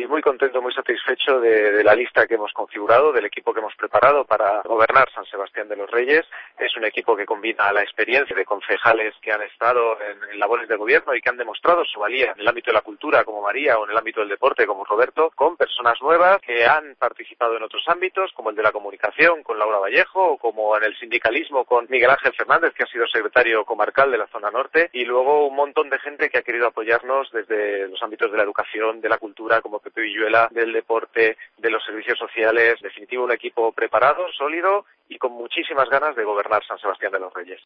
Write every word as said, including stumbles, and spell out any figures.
muy contento, muy satisfecho de, de la lista que hemos configurado, del equipo que hemos preparado para gobernar San Sebastián de los Reyes. Es un equipo que combina la experiencia de concejales que han estado en, en labores de gobierno y que han demostrado su valía en el ámbito de la cultura, como María, o en el ámbito del deporte, como Roberto, con personas nuevas que han participado en otros ámbitos, como el de la comunicación, con Laura Vallejo, o como en el sindicalismo, con Miguel Ángel Fernández, que ha sido secretario comarcal de la zona norte, y luego un montón de gente que ha querido apoyarnos desde los ámbitos de la educación, de la cultura, como Pepe Villuela, del deporte, de los servicios sociales. En definitiva, un equipo preparado, sólido y con muchísimas ganas de gobernar San Sebastián de los Reyes.